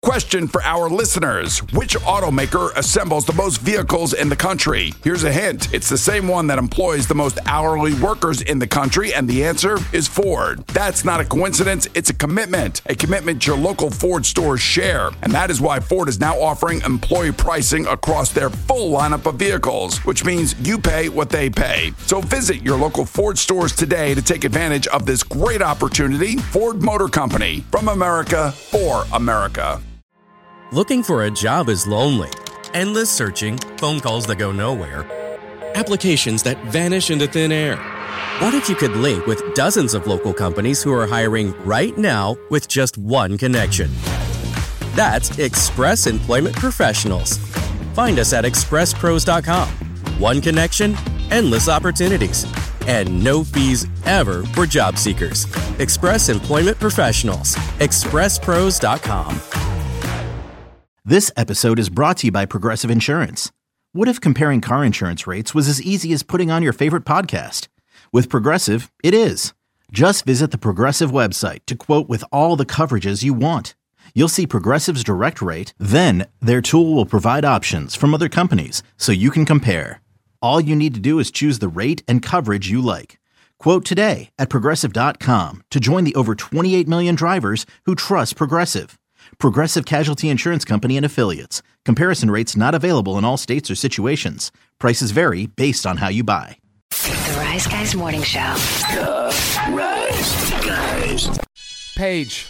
Question for our listeners. Which automaker assembles the most vehicles in the country? Here's a hint. It's the same one that employs the most hourly workers in the country, and the answer is Ford. That's not a coincidence. It's a commitment your local Ford stores share. And that is why Ford is now offering employee pricing across their full lineup of vehicles, which means you pay what they pay. So visit your local Ford stores today to take advantage of this great opportunity. Ford Motor Company, from America for America. Looking for a job is lonely. Endless searching, phone calls that go nowhere, applications that vanish into thin air. What if you could link with dozens of local companies who are hiring right now with just one connection? That's Express Employment Professionals. Find us at expresspros.com. One connection, endless opportunities, and no fees ever for job seekers. Express Employment Professionals. expresspros.com. This episode is brought to you by Progressive Insurance. What if comparing car insurance rates was as easy as putting on your favorite podcast? With Progressive, it is. Just visit the Progressive website to quote with all the coverages you want. You'll see Progressive's direct rate, then their tool will provide options from other companies so you can compare. All you need to do is choose the rate and coverage you like. Quote today at Progressive.com to join the over 28 million drivers who trust Progressive. Progressive Casualty Insurance Company and Affiliates. Comparison rates not available in all states or situations. Prices vary based on how you buy. The Rise Guys Morning Show. The Rise Guys. Paige.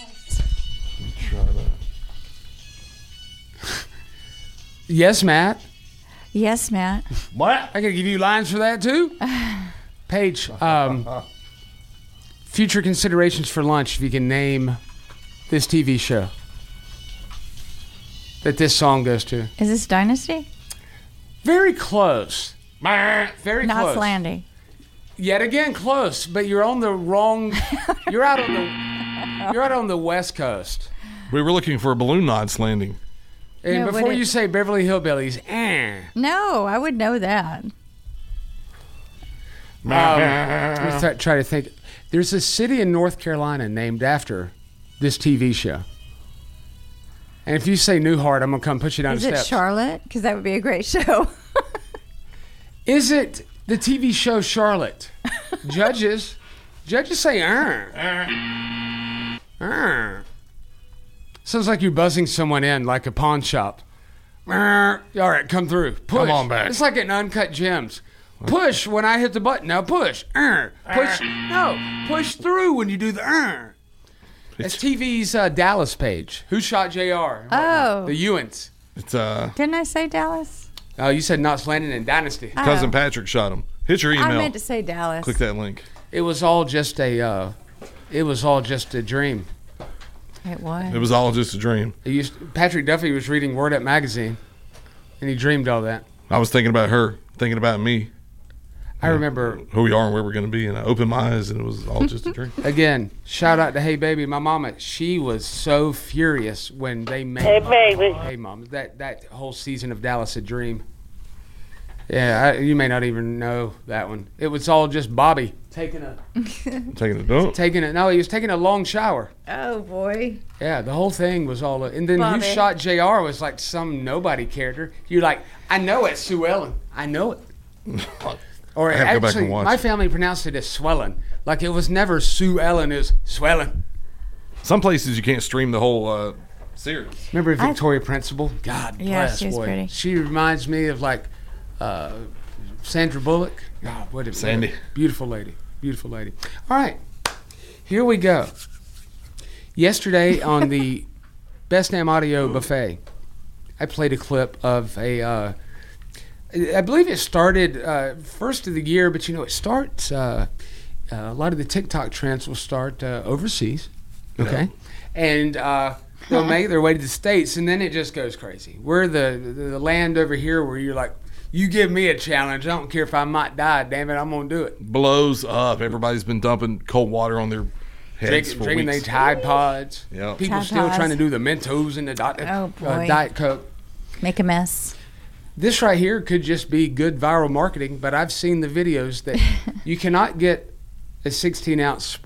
Yes, Matt. Yes, Matt. What? I gotta give you lines for that too? Paige, future considerations for lunch if you can name this TV show that this song goes to. Is this Dynasty? Very close. Very Not close. Slandy. Yet again, close, but you're on the wrong. You're out on the West Coast. We were looking for a balloon knots landing. And No, before you say Beverly Hillbillies, No, I would know that. Let's try to think. There's a city in North Carolina named after this TV show. And if you say Newhart, I'm going to come put you down the steps. Is it Charlotte? Because that would be a great show. Is it the TV show Charlotte? Judges say, Sounds like you're buzzing someone in like a pawn shop. All right, come through. Push. Come on back. It's like an Uncut Gems. Push when I hit the button. Now push. Push. No, push through when you do the It's TV's Dallas page. Who shot JR? Oh. The Ewans. It's Didn't I say Dallas? Oh, you said Knots Landing in Dynasty. Cousin Patrick shot him. Hit your email. I meant to say Dallas. Click that link. It was all just a dream. It was. It was all just a dream. Patrick Duffy was reading Word Up magazine, and he dreamed all that. I was thinking about her, thinking about me. I remember who we are and where we're going to be, and I opened my eyes, and it was all just a dream. Again, shout out to Hey Baby, my mama. She was so furious when they made Hey Baby. Hey Mom, that whole season of Dallas a dream. Yeah, you may not even know that one. It was all just Bobby taking a dump. No, he was taking a long shower. Oh boy. Yeah, the whole thing was all. And then Bobby. Who Shot JR was like some nobody character. You're like, I know it, Sue Ellen. I know it. Or I have to go back actually, and watch my it. family pronounced it as Swellen. Like it was never Sue Ellen, it was Swellen. Some places you can't stream the whole series. Remember Victoria Principal? God Yeah, bless. she's boy. pretty. She reminds me of like Sandra Bullock. God, what a Sandy. Beautiful lady. Beautiful lady. All right, here we go. Yesterday on the Best Damn Audio Buffet, I played a clip of a. I believe it started first of the year, but it starts. A lot of the TikTok trends will start overseas, okay, and they'll make their way to the States, and then it just goes crazy. We're the land over here where you're like, you give me a challenge, I don't care if I might die. Damn it, I'm gonna do it. Blows up. Everybody's been dumping cold water on their heads for Drinking weeks. their Tide Pods. Yeah. People Tide still Pods. trying to do the Mentos and the Oh, boy. Diet Coke. Make a mess. This right here could just be good viral marketing, but I've seen the videos that you cannot get a 16-ounce Sprite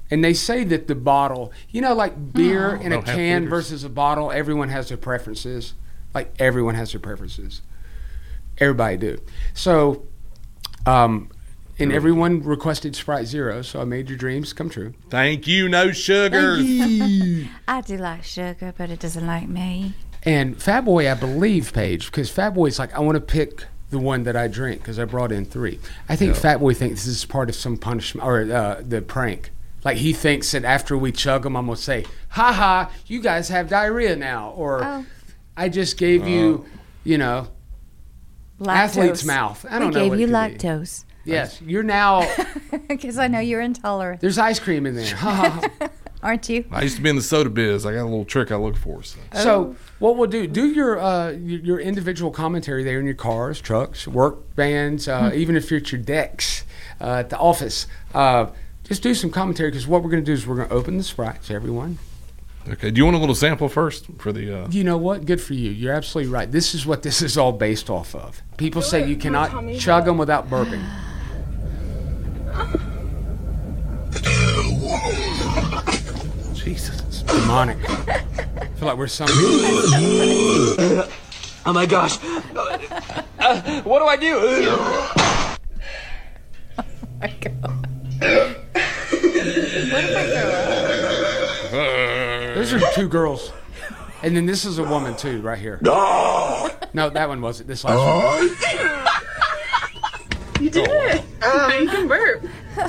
And they say that the bottle, like beer in a Don't have can flavors. versus a bottle, everyone has their preferences. Like everyone has their preferences. Everybody do. So, and everyone requested Sprite Zero, so I made your dreams come true. Thank you, no sugars. I do like sugar, but it doesn't like me. And Fat Boy, I believe, Paige, because Fat Boy's like, I want to pick the one that I drink because I brought in 3. I think Fat Boy thinks this is part of some punishment or the prank. Like he thinks that after we chug them, I'm going to say, ha ha, you guys have diarrhea now. Or I just gave you, Lactose. athlete's mouth. I don't know We what gave it you could be. lactose. Yes, you're now, Because I know you're intolerant. there's ice cream in there. Ha, ha, ha. Aren't you? I used to be in the soda biz. I got a little trick I look for. So. So what we'll do your individual commentary there in your cars, trucks, work vans, even if you're at your decks at the office. Just do some commentary because what we're going to do is we're going to open the Sprite to everyone. Okay. Do you want a little sample first for the? You know what? Good for you. You're absolutely right. This is what this is all based off of. People say you cannot chug them without burping. Jesus. It's demonic. I feel like we're some. Oh my gosh. What do I do? Those are 2 girls. And then this is a woman too, right here. No, that one wasn't. This last one. You did it. You can burp.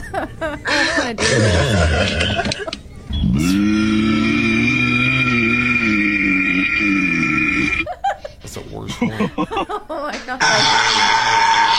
That's the worst one. Oh my God.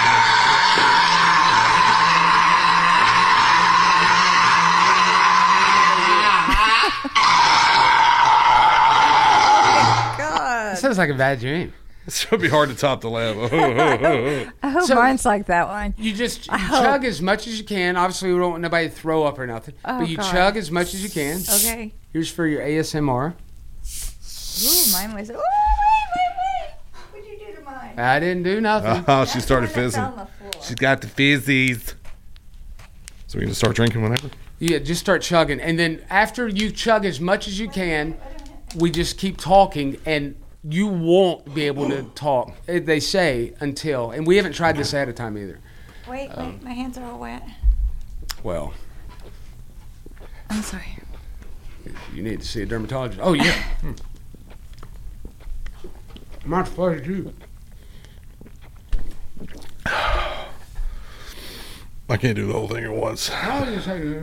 That sounds like a bad dream. It's gonna be hard to top the lab. I hope mine's like that one. You just hope. chug as much as you can. Obviously, we don't want nobody to throw up or nothing. Oh, but you God. chug as much as you can. Okay. Here's for your ASMR. Ooh, mine was. Ooh, wait. What'd you do to mine? I didn't do nothing. Oh, she started That's fizzing. on the floor. She's got the fizzies. So we can start drinking whenever. Yeah, just start chugging. And then after you chug as much as you can, we just keep talking and you won't be able to talk, they say, until, and we haven't tried this ahead of time either. Wait, my hands are all wet. Well, I'm sorry. you need to see a dermatologist. Oh, yeah. My pleasure, too. I can't do the whole thing at once. How is it?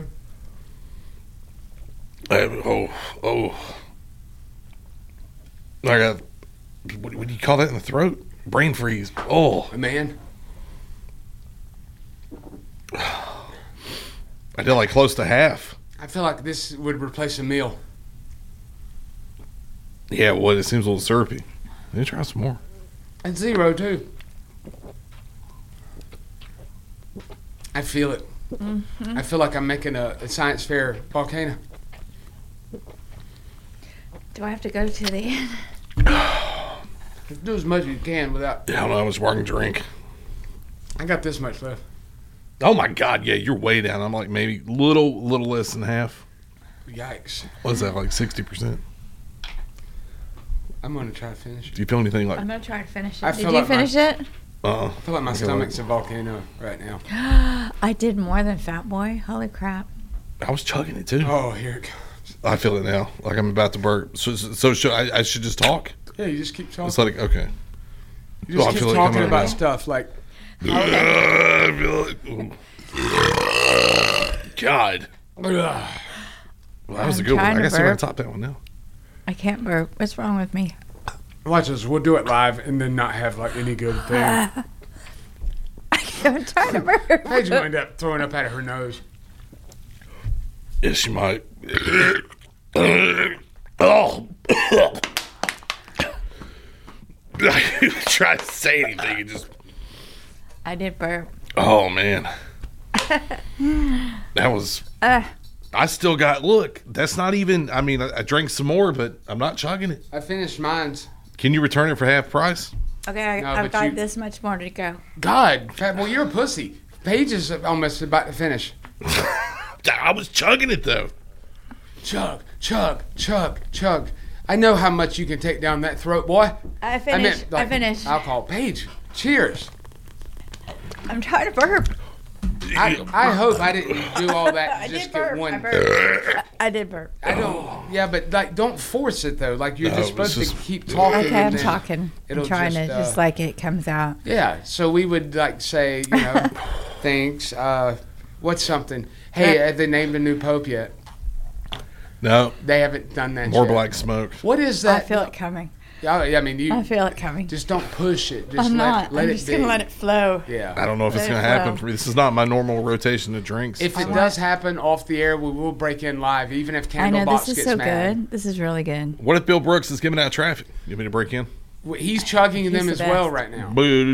I got, what do you call that in the throat? Brain freeze. Oh, Man, I did like close to half. I feel like this would replace a meal. Yeah, it would. It seems a little syrupy. Let me try some more. And 0, too. I feel it. I feel like I'm making a science fair volcano. Do I have to go to the end? Just do as much as you can without. Yeah, I don't know how much more I can drink. I got this much left. Oh my God, yeah, you're way down. I'm like maybe little less than half. Yikes. What's that, like 60%? I'm going to try to finish it. Do you feel anything like, I'm gonna try to finish it. I Did feel you like finish it? I feel like my Okay, stomach's a volcano right now. I did more than Fat Boy. Holy crap! I was chugging it too. Oh, here it comes. I feel it now. Like I'm about to burp. So should I should just talk? Yeah, you just keep talking. It's like, okay. You just I keep feel it talking coming about out. stuff like. I feel it. God. Well, that was a I'm good one. trying I to guess I'm going burp. to top that one now. I can't burp. What's wrong with me? Watch this. We'll do it live and then not have like any good thing. I'm trying to burp. Paige will end up throwing up out of her nose. Yes, she might. Oh. I try to say anything. It just. I did burp. Oh, man. That was. I still got. Look, that's not even. I mean, I drank some more, but I'm not chugging it. I finished mine. Can you return it for half price? Okay, No, I've but got you- this much more to go. God, Fat Boy, you're a pussy. Paige is almost about to finish. I was chugging it though. Chug, chug, chug, chug. I know how much you can take down that throat, boy. I finished. I finished. Alcohol. Paige, cheers. I'm trying to burp. I hope I didn't do all that. I Just did burp. get one. I did burp. I don't. Yeah, but like, don't force it though. Like you're just supposed to keep talking. Okay, and I'm then talking. I'm it'll trying to just like it comes out. Yeah. So we would like say, thanks. What's something? Hey, have they named a new pope yet? No. They haven't done that More yet. black smoke. What is that? I feel it coming. Yeah, I mean, I feel it coming. Just don't push it. Just I'm let not. Let I'm it just be. gonna let it flow. Yeah. I don't know if it's Let going it to happen flow. for me. This is not my normal rotation of drinks. If it does happen off the air, we will break in live, even if I know Candlebox this is gets so mad. good. This is really good. What if Bill Brooks is giving out traffic? You want me to break in? He's chugging them the as well best. right now.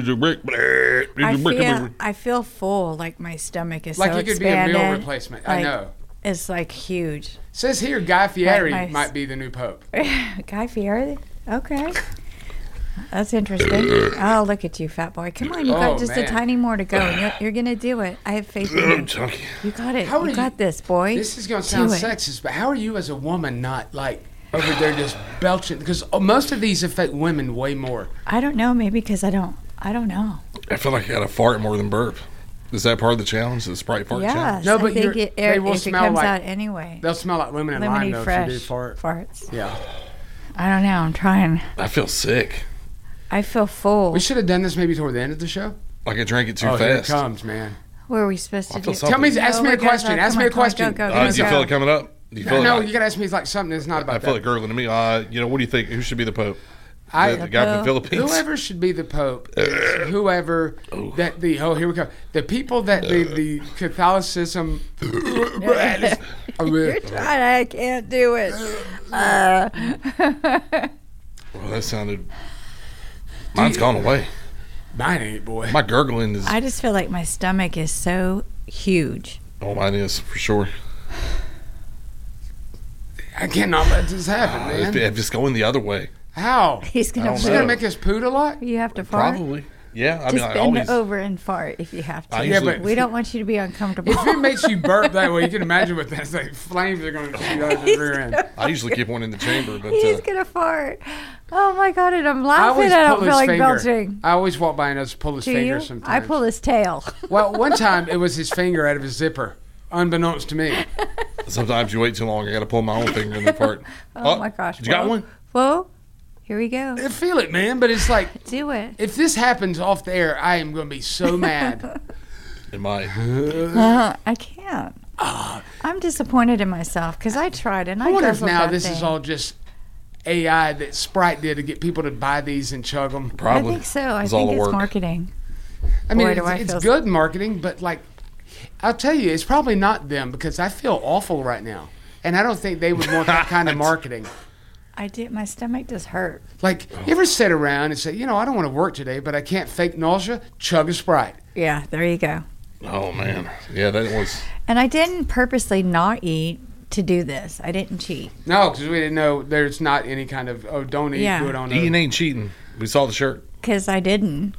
I feel full. Like my stomach is Like so you could be a expanded. meal replacement. I Like, know. It's like huge. Says here, Guy Fieri my- might be the new pope. Guy Fieri. Okay. That's interesting. Oh, look at you, fat boy. Come on, you got just a tiny more to go. And you're going to do it. I have faith in you. Chunky. You got it. How are You got this, boy. This is going to sound Do it. sexist, but how are you as a woman not like over there just belching? Because most of these affect women way more. I don't know. Maybe because I don't know. I feel like I got to fart more than burp. Is that part of the challenge? The Sprite fart challenge? Yes. No, but I think they will if it smell comes like- out anyway. They'll smell like lemon and lime, Lemony though, fresh if you do fart. farts. Yeah. I don't know. I'm trying. I feel sick. I feel full. We should have done this maybe toward the end of the show. Like I drank it too Here it fast. comes, man. What are we supposed to I feel do? something. Tell me, ask me a my gosh, question. Ask come me on, a question. Go, Do you feel it coming up? Do you feel No, it? you got to ask me like something that's not about I feel that. it gurgling to me. What do you think? Who should be the Pope? The guy from the Philippines? Whoever should be the Pope is whoever that the here we go. The people that the Catholicism. You're trying. I can't do it. Well, that sounded. Mine's gone away. Mine ain't, boy. My gurgling is. I just feel like my stomach is so huge. Oh, mine is for sure. I cannot let this happen, man. If it's going the other way. How? He's gonna. He's gonna make us poot a lot. You have to fart. Probably. Yeah, I Just mean, I bend always. over and fart if you have to. I usually- but we don't want you to be uncomfortable. if it makes you burp that way, you can imagine what that's like. Flames are going to shoot out of the rear end. I usually keep one in the chamber, but He's gonna fart. Oh my god! And I'm laughing. always I don't pull feel his like finger. belching. I always walk by and I just pull his Do finger you? sometimes. I pull his tail. Well, one time it was his finger out of his zipper, unbeknownst to me. sometimes you wait too long. I got to pull my own finger in the fart. Oh my gosh! You got one? Whoa! Here we go. I feel it, man, but it's like Do it. if this happens off the air, I am going to be so mad. It might. I can't. I'm disappointed in myself because I tried and I I wonder if guzzled now that this is thing. all just AI that Sprite did to get people to buy these and chug them. Probably. I think so. I It's all think the it's work. marketing. I mean, Boy, do I it's feel- good marketing, but like, I'll tell you, it's probably not them because I feel awful right now. And I don't think they would want that kind of marketing. I did. My stomach just hurt. Like, you ever sit around and say, you know, I don't want to work today, but I can't fake nausea? Chug a Sprite. Yeah, there you go. Oh, man. Yeah, that was. And I didn't purposely not eat to do this. I didn't cheat. No, because we didn't know there's not any kind of, don't eat, Yeah. do it on Eating ain't cheating. We saw the shirt. Because I didn't.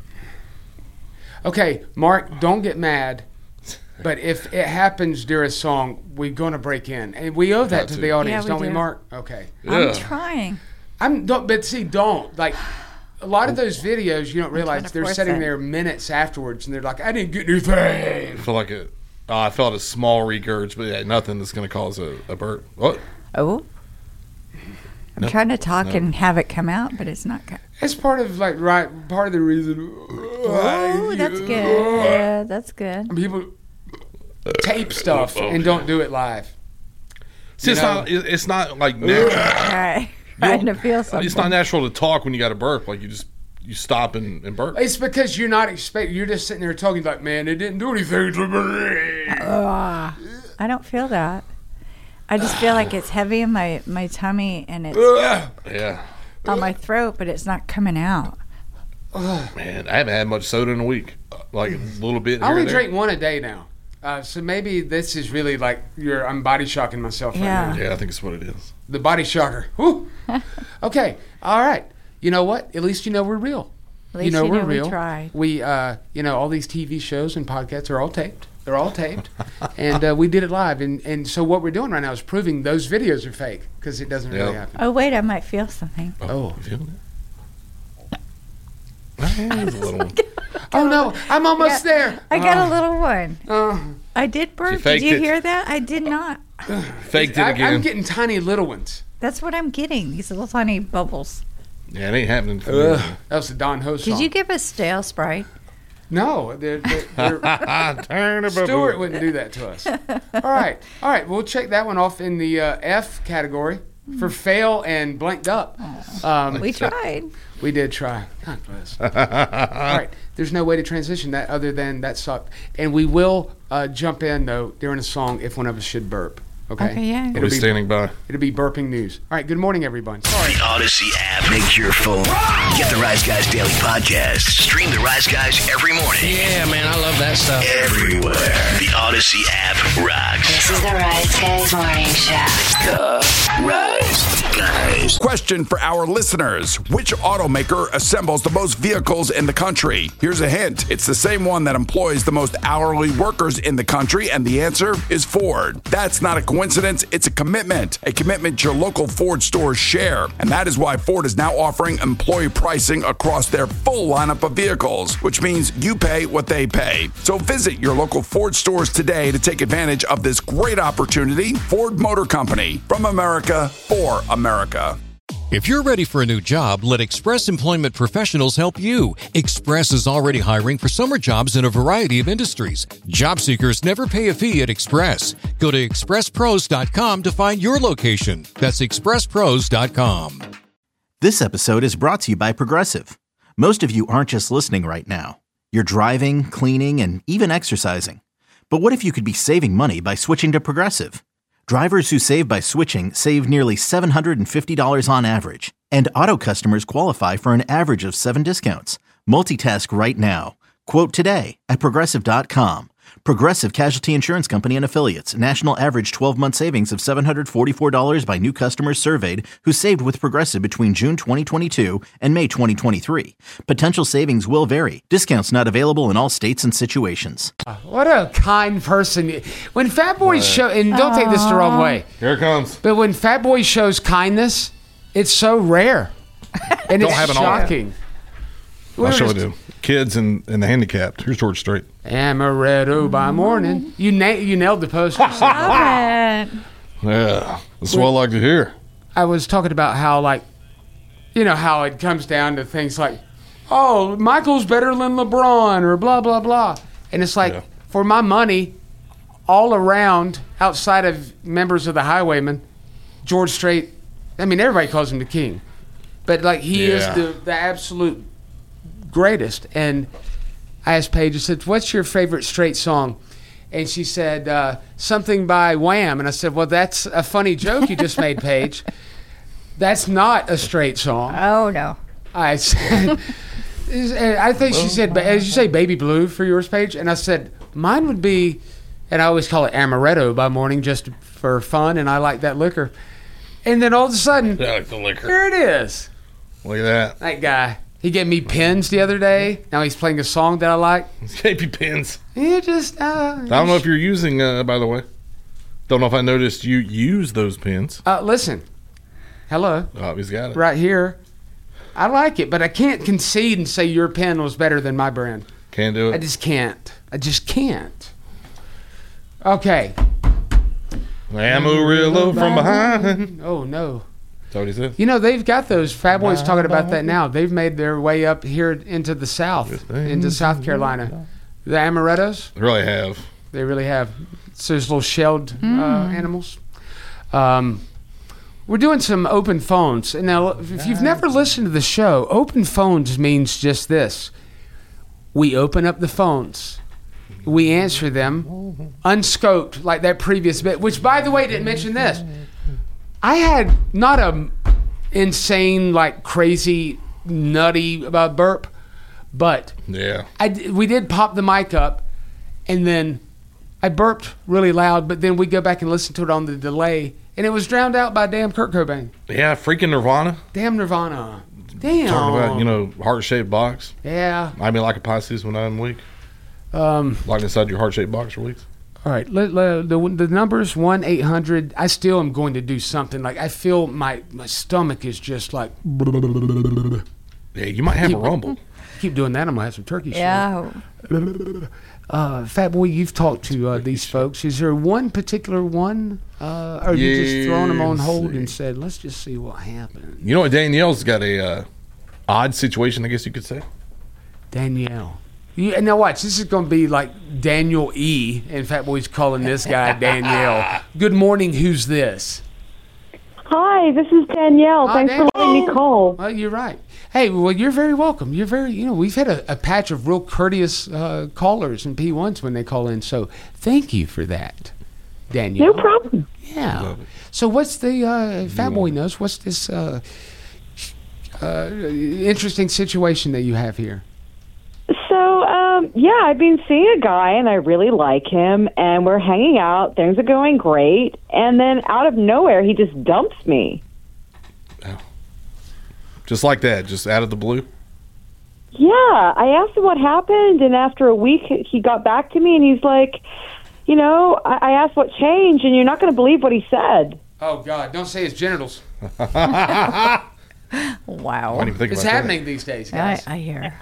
Okay, Mark, don't get mad. But if it happens during a song, we're going to break in. And we owe that Got to to. the audience, Yeah, we don't we, do. Mark? Okay. I'm trying. But see, don't. Like, a lot of those videos, you don't realize to they're force sitting it. there minutes afterwards, and they're like, I didn't get anything. I feel like it. I felt a small regurge, but yeah, nothing that's going to cause a burp. What? Oh. I'm Nope. trying to talk Nope. and have it come out, but it's not. It's part of, like, part of the reason. Oh, that's good. Yeah, that's good. People tape stuff and don't do it live. See, it's know? not. It's not like natural. All right. Trying to feel something. It's not natural to talk when you got to burp. Like you stop and burp. It's because you're not expecting. You're just sitting there talking like, man, it didn't do anything to me. I don't feel that. I just feel like it's heavy in my tummy and it's Yeah, on my throat, but it's not coming out. man. I haven't had much soda in a week. Like a little bit. I here only and there. drink one a day now. So maybe this is really like I'm body shocking myself Yeah. right now. Yeah, I think it's what it is. The body shocker. Whew. Okay. All right. You know what? At least you know we're real. At least we're we real. tried. We all these TV shows and podcasts are all taped. They're all taped, and we did it live. And so what we're doing right now is proving those videos are fake because it doesn't really happen. Oh, wait, I might feel something. Oh. You feeling it? There's a little one. Oh, no, I'm almost there. I got a little one. I did burp. Did you hear that? I did not. Faked it again. I'm getting tiny little ones. That's what I'm getting, these little tiny bubbles. Yeah, it ain't happening for me. That was the Don Ho song. Did you give us stale Sprite? No, Stuart wouldn't do that to us. All right, we'll check that one off in the F category for fail and blanked up. We tried. We did try. God bless. All right, there's no way to transition that other than that sucked. And we will jump in, though, during a song if one of us should burp. Okay, yeah. We'll be standing by. It'll be burping news. All right, good morning, everyone. Sorry. The Odyssey app makes your phone. Get the Rise Guys Daily Podcast. Stream the Rise Guys every morning. Yeah, man, I love that stuff. Everywhere. The Odyssey app rocks. This is the Rise Guys Morning Show. The Rise Guys. Question for our listeners. Which automaker assembles the most vehicles in the country? Here's a hint. It's the same one that employs the most hourly workers in the country, and the answer is Ford. That's not a coincidence. It's a commitment your local Ford stores share. And that is why Ford is now offering employee pricing across their full lineup of vehicles, which means you pay what they pay. So visit your local Ford stores today to take advantage of this great opportunity. Ford Motor Company, from America for America. If you're ready for a new job, let Express Employment Professionals help you. Express is already hiring for summer jobs in a variety of industries. Job seekers never pay a fee at Express. Go to expresspros.com to find your location. That's expresspros.com. This episode is brought to you by Progressive. Most of you aren't just listening right now. You're driving, cleaning, and even exercising. But what if you could be saving money by switching to Progressive? Drivers who save by switching save nearly $750 on average, and auto customers qualify for an average of 7 discounts. Multitask right now. Quote today at Progressive.com. Progressive Casualty Insurance Company and Affiliates. National average 12-month savings of $744 by new customers surveyed who saved with Progressive between June 2022 and May 2023. Potential savings will vary. Discounts not available in all states and situations. What a kind person. When Fat Boy show, and don't take this the wrong way. Here it comes. But when Fat Boy shows kindness, it's so rare. And Don't it's have it all. shocking. I'll show it to you. Kids and the handicapped. Here's George Strait. Amaretto by morning. You nailed the poster. Yeah, that's what I like to hear. I was talking about how, like, you know, how it comes down to things like, oh, Michael's better than LeBron or blah, blah, blah. And it's like, for my money, all around, outside of members of the Highwaymen, George Strait, I mean, everybody calls him the king. But, like, he is the absolute greatest. And I asked Paige, I said, what's your favorite Strait song? And she said, something by Wham. And I said, well, that's a funny joke you just made, Paige. That's not a Strait song. Oh, no. I said, I think she said, as you say, Baby Blue for yours, Paige. And I said, mine would be, and I always call it Amaretto by morning just for fun, and I like that liquor. And then all of a sudden, I like the liquor. Here it is. Look at that. That guy. He gave me pins the other day. Now he's playing a song that I like. Gave you pins. He just, I don't know if you're using, by the way. Don't know if I noticed you use those pins. Listen. Hello. Oh, he's got it. Right here. I like it, but I can't concede and say your pen was better than my brand. Can't do it. I just can't. Okay. Amarillo from behind. Oh, no. That's what he said. You know, they've got those, Fat Boys talking about that now. They've made their way up here into the South, into South Carolina. The Amarettos. They really have. They really have. So those little shelled animals. We're doing some open phones. And now, if you've never listened to the show, open phones means just this. We open up the phones. We answer them unscoped, like that previous bit, which, by the way, didn't mention this. I had not a insane, like crazy, nutty burp, but we did pop the mic up, and then I burped really loud, but then we go back and listen to it on the delay, and it was drowned out by damn Kurt Cobain. Yeah, freaking Nirvana. Damn Nirvana. Damn. Talking about, heart-shaped box. Yeah. I mean, like a Pisces when I'm weak. Locked inside your heart-shaped box for weeks. All right, the number's 1-800. I still am going to do something. Like, I feel my stomach is just like... Yeah, you might have a rumble. Keep doing that, I'm going to have some turkey. Yeah. Fat Boy, you've talked to these folks. Is there one particular one? Or you just thrown them on hold and said, let's just see what happens? You know what? Danielle's got a odd situation, I guess you could say. Danielle. Now watch, this is going to be like Daniel E. And Fat Boy's calling this guy Danielle. Good morning, who's this? Hi, this is Danielle. Thanks for letting me call. Well, you're right. Hey, well, you're very welcome. You're very, we've had a patch of real courteous callers and P1s when they call in, so thank you for that, Danielle. No problem. Yeah. So what's the, Fat Boy knows, what's this interesting situation that you have here? So, I've been seeing a guy, and I really like him, and we're hanging out. Things are going great, and then out of nowhere, he just dumps me. Oh. Just like that, just out of the blue? Yeah, I asked him what happened, and after a week, he got back to me, and he's like, I asked what changed, and you're not going to believe what he said. Oh, God, don't say his genitals. Wow. It's happening these days, guys. I hear.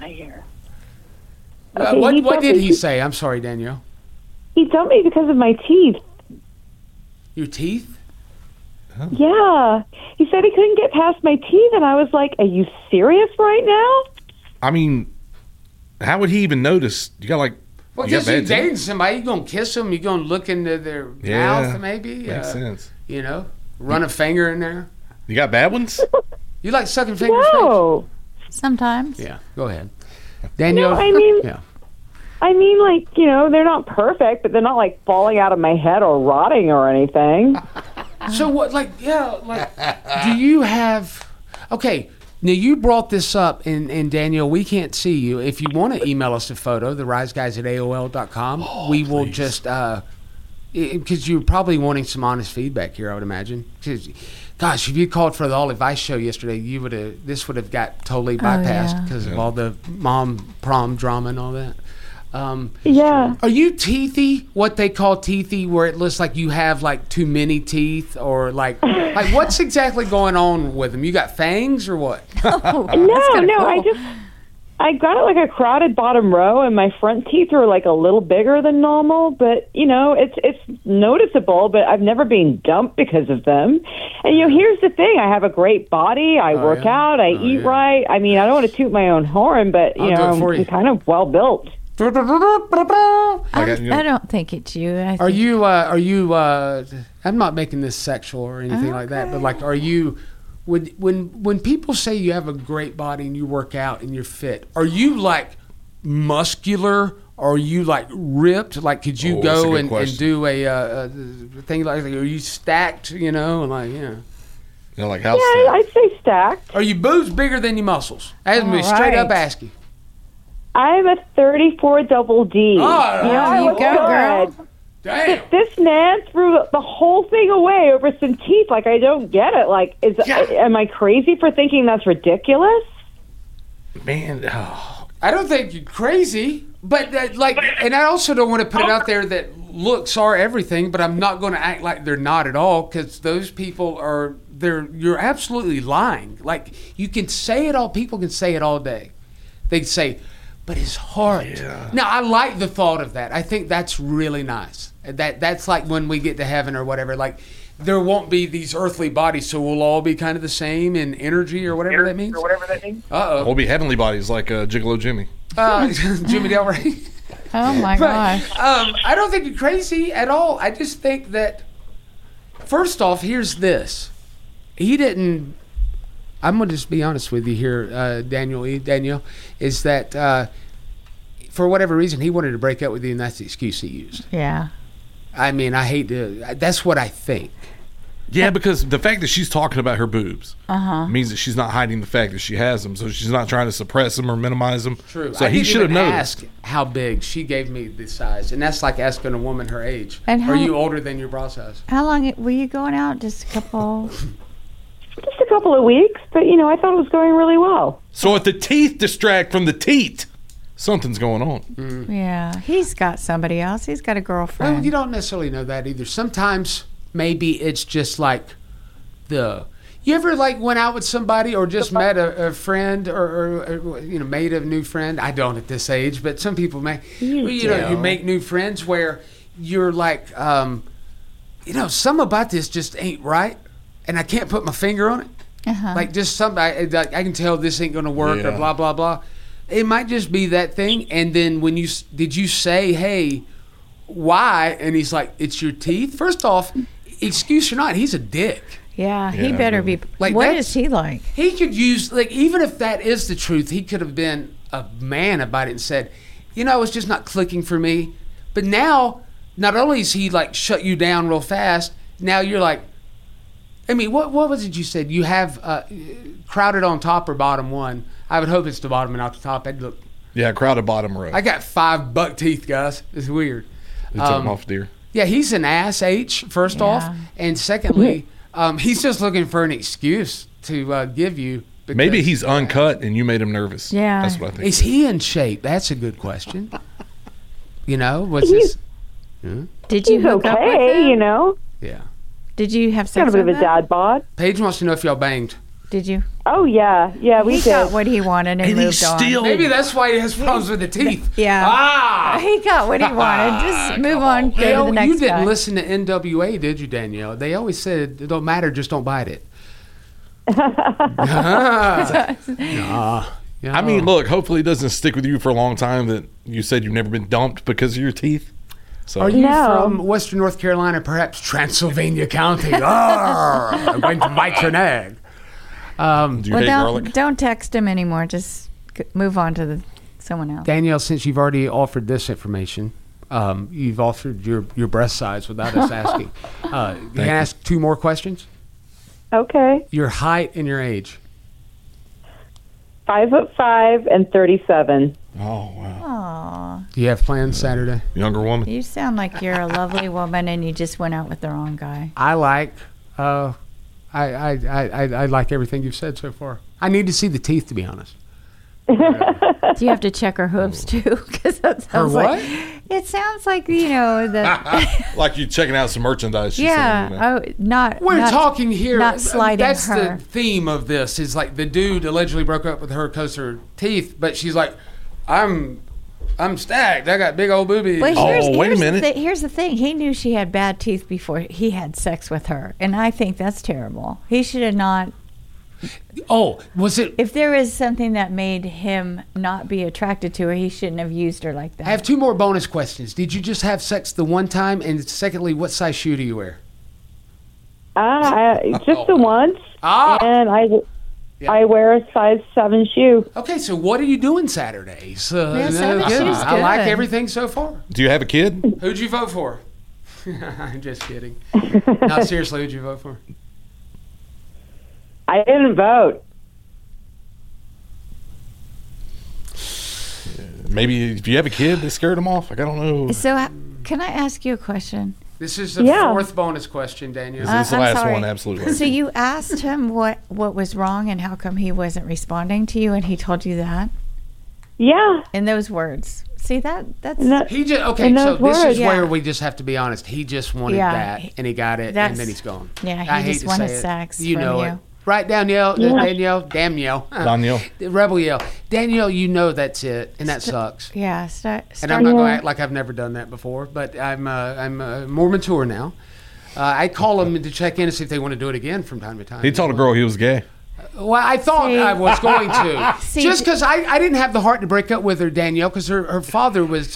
Okay, what did he say? I'm sorry, Danielle. He dumped me because of my teeth. Your teeth? Huh? Yeah. He said he couldn't get past my teeth, and I was like, are you serious right now? I mean, how would he even notice? You got Well, just you dating somebody, you going to kiss them, you going to look into their mouth maybe? Makes sense. Run a finger in there. You got bad ones? You like sucking fingers? No. Sometimes. Yeah, go ahead. Danielle. No, I mean, they're not perfect, but they're not like falling out of my head or rotting or anything. So what, do you have, okay, now you brought this up, and Danielle, we can't see you. If you want to email us a photo, theriseguys@AOL.com, we will just, because you're probably wanting some honest feedback here, I would imagine. Gosh, if you called for the All Advice show yesterday, this would have got totally bypassed because of all the mom prom drama and all that. Yeah. Are you teethy? What they call teethy, where it looks like you have too many teeth, or like what's exactly going on with them? You got fangs or what? No, cool. I got it like a crowded bottom row, and my front teeth are a little bigger than normal, but it's noticeable, but I've never been dumped because of them. And here's the thing, I have a great body, I work out, I eat right. I mean, I don't want to toot my own horn, but I'm kind of well built. I don't think it's you. Are you I'm not making this sexual or anything like that, but are you when people say you have a great body and you work out and you're fit, are you muscular, or are you ripped? Could you go and do a thing are you stacked? Like how? Yeah, I'd say stacked. Are you boobs bigger than your muscles? As me straight up ask you. I'm a 34 double D. Oh, there you go, girl. Damn. This man threw the whole thing away over some teeth. I don't get it. Am I crazy for thinking that's ridiculous? Man, I don't think you're crazy, but and I also don't want to put it out there that looks are everything, but I'm not going to act like they're not at all, because those people you're absolutely lying. You can say it all. People can say it all day. They can say, but his heart. Yeah. Now, I like the thought of that. I think that's really nice. That's when we get to heaven or whatever. There won't be these earthly bodies, so we'll all be kind of the same in energy or whatever that means. Uh-oh. We'll be heavenly bodies like Gigolo Jimmy. Jimmy Del Rey. Oh, my gosh. I don't think you're crazy at all. I just think that, first off, here's this. He didn't... I'm going to just be honest with you here, Danielle, is that for whatever reason, he wanted to break up with you, and that's the excuse he used. Yeah. I mean, I hate to... That's what I think. Yeah, because the fact that she's talking about her boobs means that she's not hiding the fact that she has them, so she's not trying to suppress them or minimize them. True. So he should have noticed. How big. She gave me the size, and that's like asking a woman her age. And are you older than your bra size? How long were you going out? Just a couple... Just a couple of weeks, but I thought it was going really well. So if the teeth distract from the teat, something's going on. Yeah, he's got somebody else. He's got a girlfriend. Well, you don't necessarily know that either. Sometimes maybe it's just like you ever like went out with somebody or just met a friend or made a new friend? I don't at this age, but some people may. You make new friends where you're like, something about this just ain't right, and I can't put my finger on it. Like just something I can tell this ain't going to work or blah blah blah. It might just be that thing. And then when did you say, hey, why? And he's like, it's your teeth. First off, excuse or not, he's a dick. Yeah, he better be. Like, what is he like? He could use, like, even if that is the truth, he could have been a man about it and said, it's just not clicking for me. But now, not only is he like shut you down real fast, now you're like, I mean, what was it you said? You have crowded on top or bottom one. I would hope it's the bottom and not the top. That'd look. Yeah, crowded bottom row. I got 5 buck teeth, guys. It's weird. They took them off, dear. Yeah, he's an ass H, first off. And secondly, he's just looking for an excuse to give you. Maybe he's uncut and you made him nervous. Yeah. That's what I think. Is he in shape? That's a good question. What's this? Did you hook up with him? Yeah. Did you have sex Kind of a with bit of a dad bod. Paige wants to know if y'all banged. Did you? Oh, yeah. Yeah, we did. He got what he wanted and moved on. Maybe that's why he has problems with the teeth. Yeah. He got what he wanted. Just move on. Go to the next You didn't guy. listen to NWA, did you, Danielle? They always said, it don't matter, just don't bite it. I mean, look, hopefully it doesn't stick with you for a long time that you said you've never been dumped because of your teeth. So. Are you from Western North Carolina, perhaps Transylvania County? I'm going to bite your neck. Do you hate garlic? Don't text him anymore. Just move on to someone else. Danielle, since you've already offered this information, you've offered your breast size without us asking. Can I ask 2 more questions? Okay. Your height and your age. 5'5" and 37. Oh, wow. Aww. Do you have plans Saturday? Younger woman? You sound like you're a lovely woman and you just went out with the wrong guy. I like I like everything you've said so far. I need to see the teeth, to be honest. Do you have to check her hooves too? Because that sounds like it sounds like that. Like you checking out some merchandise. Yeah. We're talking here. Not sliding That's her. the theme of this. Is like the dude allegedly broke up with her because her teeth, but she's like, I'm stacked. I got big old boobies. Wait a minute. Here's the thing. He knew she had bad teeth before he had sex with her, and I think that's terrible. He should have not. Oh, was it? If there is something that made him not be attracted to her, he shouldn't have used her like that. I have 2 more bonus questions. Did you just have sex the one time? And secondly, what size shoe do you wear? Just the once. And I wear a size 7 shoe. Okay, so what are you doing Saturdays? 7 shoes I like good. everything so far. Do you have a kid? Who'd you vote for? I'm just kidding. No, seriously, who'd you vote for? I didn't vote. Maybe if you have a kid, they scared them off. Like, I don't know. So, can I ask you a question? This is the 4th bonus question, Danielle. This is the I'm last sorry. one, absolutely. So you asked him what was wrong and how come he wasn't responding to you, and he told you that? Yeah. In those words. See, that's... He just, okay, so this is where we just have to be honest. He just wanted that, and he got it, and then he's gone. Yeah, I he hate just to wanted say it. sex You from know you. it. Right, Danielle? Danielle? Danielle. Rebel yell. Danielle, you know that's it, and that sucks. Yeah. And I'm not going to act like I've never done that before, but I'm more mature now. I call them to check in and see if they want to do it again from time to time. He told a girl he was gay. Well, I thought I was going to. Just because I didn't have the heart to break up with her, Danielle, because her father was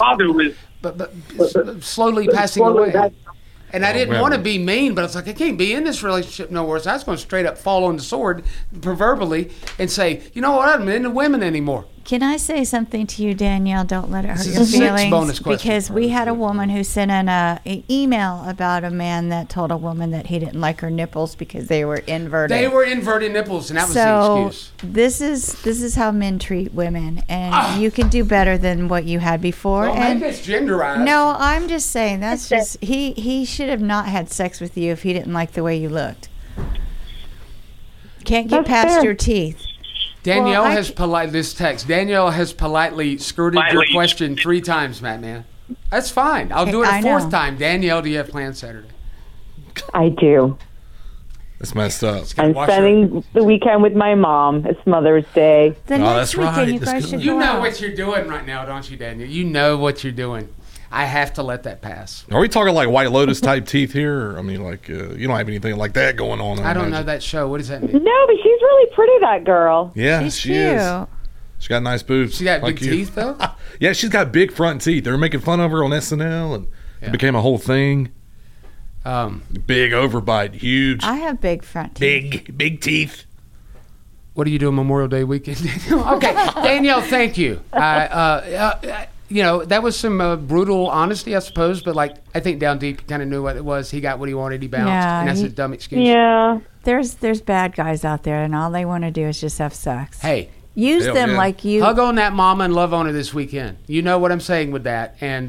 slowly passing away. And I didn't want to be mean, but I was like, I can't be in this relationship no more. So I was going to straight up fall on the sword, proverbially, and say, you know what, I'm into women anymore. Can I say something to you, Danielle? Don't let it hurt This your is a 6 feelings. bonus question. Because we had a woman who sent in an email about a man that told a woman that he didn't like her nipples because they were inverted. They were inverted nipples, and that was the excuse. This is how men treat women, and you can do better than what you had before. Well, and maybe it's genderized. No, I'm just saying that's just he should have not had sex with you if he didn't like the way you looked. Can't get past your teeth. Danielle has politely skirted your question 3 times, Matt, man. That's fine. I'll do it a 4th time. Danielle, do you have plans Saturday? I do. That's messed up. I'm spending the weekend with my mom. It's Mother's Day. The next weekend, you guys should You go know out. what you're doing right now, don't you, Daniel? You know what you're doing. I have to let that pass. Are we talking like White Lotus type teeth here? Or, I mean, like you don't have anything like that going on. I don't know that show. What does that mean? No, but she's really pretty, that girl. Yeah, she is. She got nice boobs. She got like big teeth, though? Yeah, she's got big front teeth. They were making fun of her on SNL, and it became a whole thing. Big overbite, huge. I have big front teeth. Big teeth. What are you doing Memorial Day weekend, Danielle? Okay, Danielle, thank you. You know, that was some brutal honesty, I suppose, but like I think down deep, he kind of knew what it was. He got what he wanted. He bounced, and that's a dumb excuse. Yeah. There's bad guys out there, and all they want to do is just have sex. Hey. Use them like you. Hug on that mama and love on her this weekend. You know what I'm saying with that. And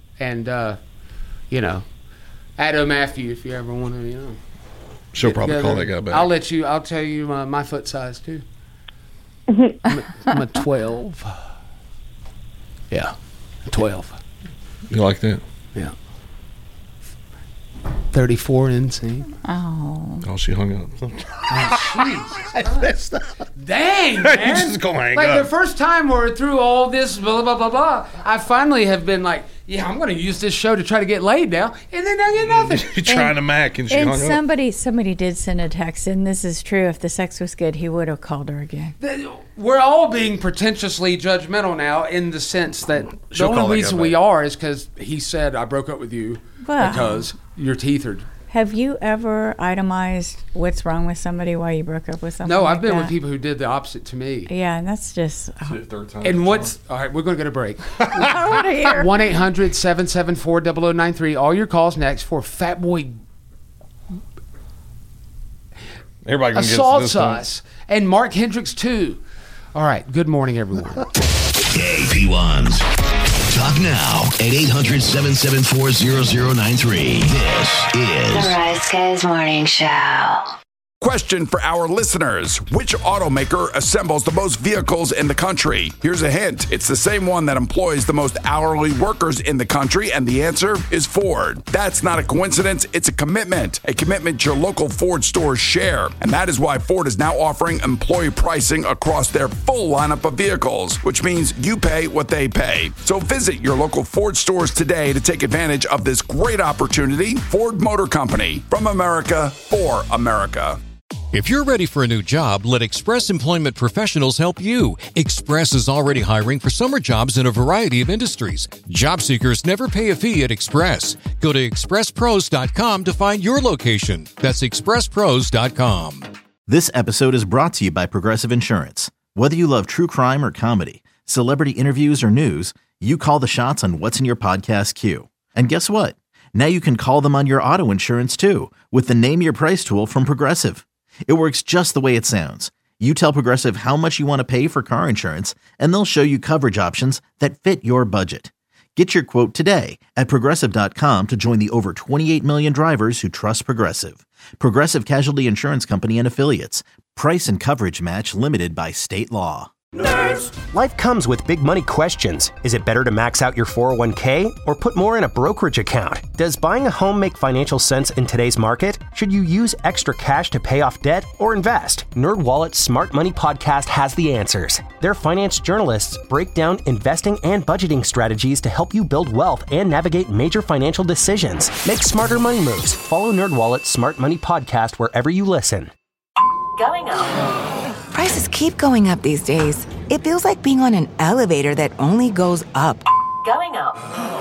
you know, Ado Matthew, if you ever want to, you know. She'll probably call that guy back. I'll tell you my foot size, too. I'm a 12. Yeah, 12. You like that? Yeah. 34 insane. Oh, she hung up. Dang, man. Just go hang like up. the first time we're through all this blah, blah, blah, blah, I finally have been like, yeah, I'm going to use this show to try to get laid now, and then I get nothing. You're trying to mac, and she hung up. Somebody did send a text, and this is true. If the sex was good, he would have called her again. We're all being pretentiously judgmental now in the sense that the only reason we are is because he said, I broke up with you because your teeth are... Have you ever itemized what's wrong with somebody while you broke up with somebody? No, I've been with people who did the opposite to me. Yeah, and that's just... third time. And what's... All right, we're going to get a break. 1-800-774-0093. All your calls next for Fat Boy Everybody can assault get sauce. And Mark Hendricks, too. All right, good morning, everyone. Hey, P1s. Talk now at 800-774-0093. This is The Rise Guys Morning Show. Question for our listeners. Which automaker assembles the most vehicles in the country? Here's a hint. It's the same one that employs the most hourly workers in the country, and the answer is Ford. That's not a coincidence. It's a commitment your local Ford stores share. And that is why Ford is now offering employee pricing across their full lineup of vehicles, which means you pay what they pay. So visit your local Ford stores today to take advantage of this great opportunity. Ford Motor Company, from America for America. If you're ready for a new job, let Express Employment Professionals help you. Express is already hiring for summer jobs in a variety of industries. Job seekers never pay a fee at Express. Go to expresspros.com to find your location. That's expresspros.com. This episode is brought to you by Progressive Insurance. Whether you love true crime or comedy, celebrity interviews or news, you call the shots on what's in your podcast queue. And guess what? Now you can call them on your auto insurance too with the Name Your Price tool from Progressive. It works just the way it sounds. You tell Progressive how much you want to pay for car insurance, and they'll show you coverage options that fit your budget. Get your quote today at Progressive.com to join the over 28 million drivers who trust Progressive. Progressive Casualty Insurance Company and Affiliates. Price and coverage match limited by state law. Nerds! Life comes with big money questions. Is it better to max out your 401k or put more in a brokerage account? Does buying a home make financial sense in today's market? Should you use extra cash to pay off debt or invest? NerdWallet's Smart Money Podcast has the answers. Their finance journalists break down investing and budgeting strategies to help you build wealth and navigate major financial decisions. Make smarter money moves. Follow NerdWallet's Smart Money Podcast wherever you listen. Going up. Prices keep going up these days. It feels like being on an elevator that only goes up. Going up.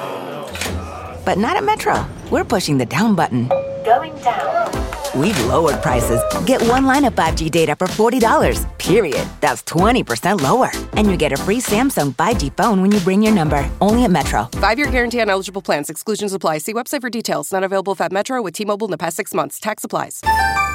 But not at Metro. We're pushing the down button. Going down. We've lowered prices. Get one line of 5G data for $40, period. That's 20% lower. And you get a free Samsung 5G phone when you bring your number. Only at Metro. 5-year guarantee on eligible plans. Exclusions apply. See website for details. Not available at Metro with T-Mobile in the past 6 months. Tax applies.